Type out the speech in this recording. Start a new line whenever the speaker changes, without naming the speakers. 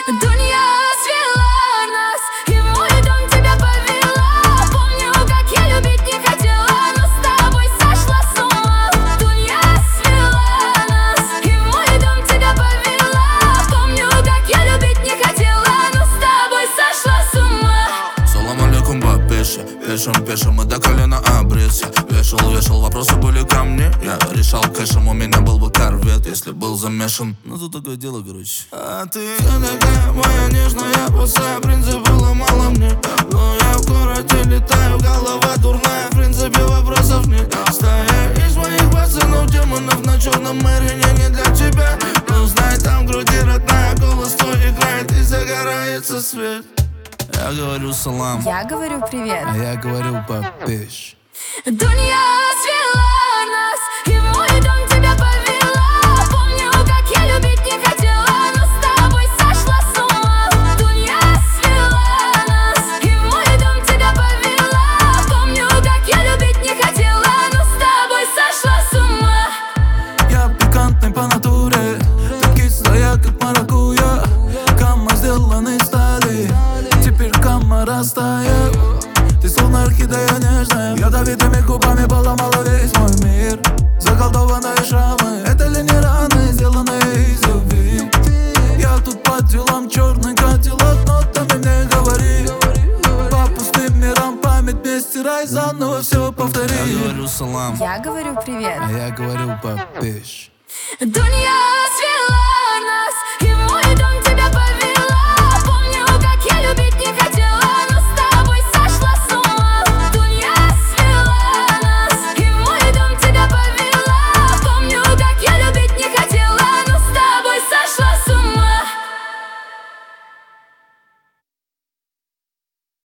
Дунья свела нас, и в мой дом тебя повела. Помню, как я любить не хотела, но с тобой сошла с ума. Дунья свела нас, и в мой дом тебя повела. Помню, как я любить не хотела, но с тобой сошла с ума.
Салам алейкум, бабиша. Пешим, мы до колена обрез. Вешал, вопросы были ко мне. Я решал кэшем, у меня был бы корвет, если был замешан. Ну тут такое дело, короче. А ты такая моя нежная, босая, в принципе, было мало мне. Но я в городе летаю, голова дурная, в принципе, вопросов нет. Стая из моих пацанов, демонов на черном Мэрине не для тебя. Но знай, там в груди родная, голос твой играет и загорается свет. Я говорю салам,
Я говорю привет.
а я говорю бабиш.
Дунья свела нас, и в мой дом тебя повела. Помню, как я любить не хотела, но с тобой сошла с ума. Дунья свела нас, и в мой дом тебя повела. Помню, как я любить не хотела, но с тобой сошла с ума.
Я пикантный по натуре, ты кислая, как маракуйя. Камма сделана из стали, теперь камма растает. Ты словно орхидея нежная, ядовитыми губами поломала весь мой мир. Заколдованные шрамы, это ли не раны, сделанные из любви? Я тут по делам, черный кадиллак, нотами мне говори. По пустым мирам память не стирай, заново все повтори. Я говорю салам,
Я говорю привет.
а я говорю бабиш.
Дунья